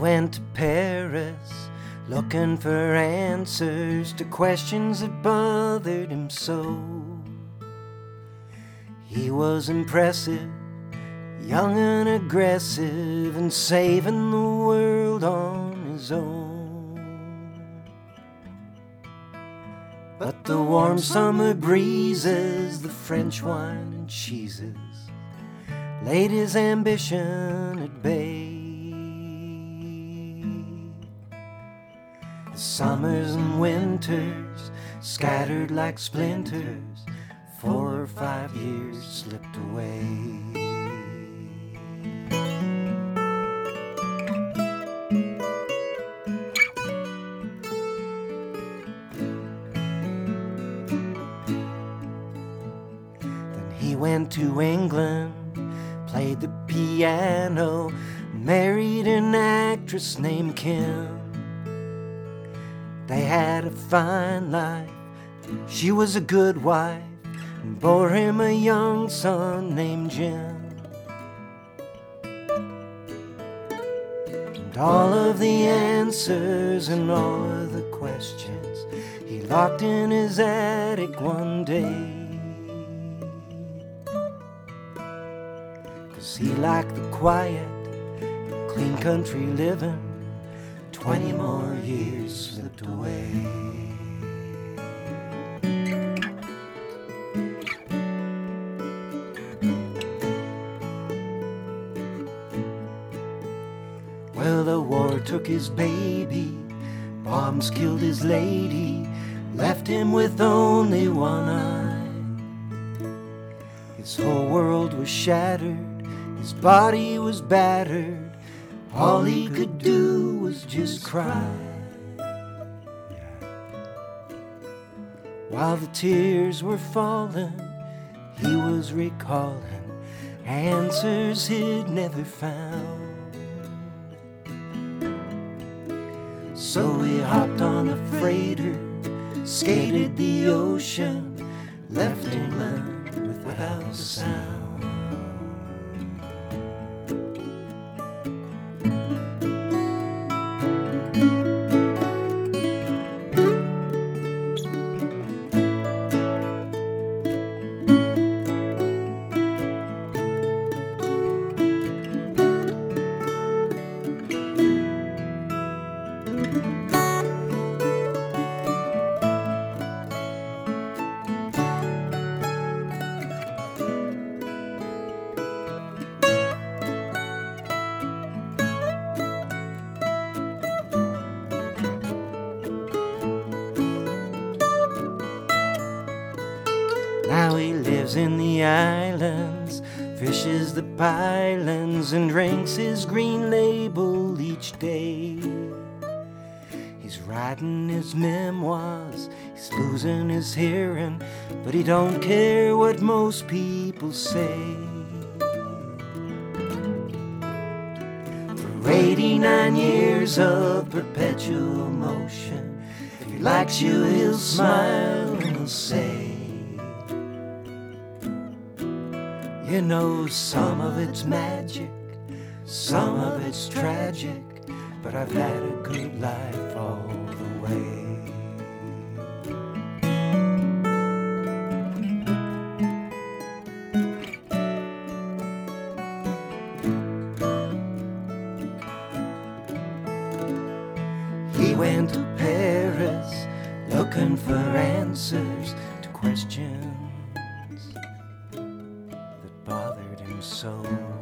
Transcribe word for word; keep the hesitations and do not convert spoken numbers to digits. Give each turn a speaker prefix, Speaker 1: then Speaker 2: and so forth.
Speaker 1: went to Paris looking for answers to questions that bothered him so. He was impressive, young and aggressive, and saving the world on his own. But the warm summer breezes, the French wine and cheeses laid his ambition at bay. The summers and winters, scattered like splinters, four or five years slipped away. Then he went to England, played the piano, married an actress named Kim. They had a fine life, she was a good wife, and bore him a young son named Jim. And all of the answers and all of the questions he locked in his attic one day. 'Cause he liked the quiet, clean country living. Twenty more years slipped away. Well, the war took his baby, bombs killed his lady, left him with only one eye. His whole world was shattered, his body was battered, all he could do was just cry. While the tears were falling, he was recalling answers he'd never found. So he hopped on a freighter, skated the ocean, left England without a sound. Now he lives in the islands, fishes the pylons, and drinks his green label each day. He's writing his memoirs, he's losing his hearing, but he don't care what most people say. For eighty-nine years of perpetual motion, if he likes you, he'll smile and he'll say, you know, some of it's magic, some of it's tragic, but I've had a good life all the way. He went to Paris looking for answers to questions bothered him so.